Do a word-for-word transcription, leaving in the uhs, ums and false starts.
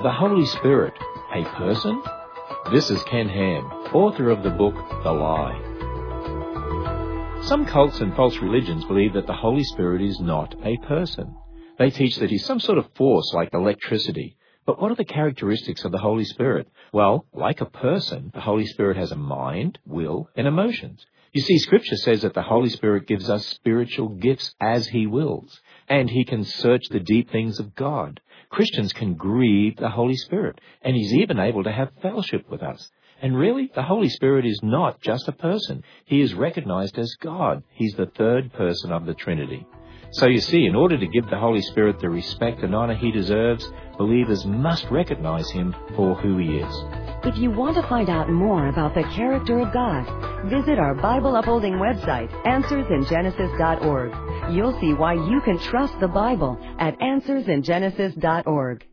the Holy Spirit, a person? This is Ken Ham, author of the book, The Lie. Some cults and false religions believe that the Holy Spirit is not a person. They teach that he's some sort of force like electricity. But what are the characteristics of the Holy Spirit? Well, like a person, the Holy Spirit has a mind, will, and emotions. You see, Scripture says that the Holy Spirit gives us spiritual gifts as He wills, and He can search the deep things of God. Christians can grieve the Holy Spirit, and He's even able to have fellowship with us. And really, the Holy Spirit is not just a person. He is recognized as God. He's the third person of the Trinity. So you see, in order to give the Holy Spirit the respect and honor He deserves, believers must recognize Him for who He is. If you want to find out more about the character of God, visit our Bible upholding website, answers in genesis dot org. You'll see why you can trust the Bible at answers in genesis dot org.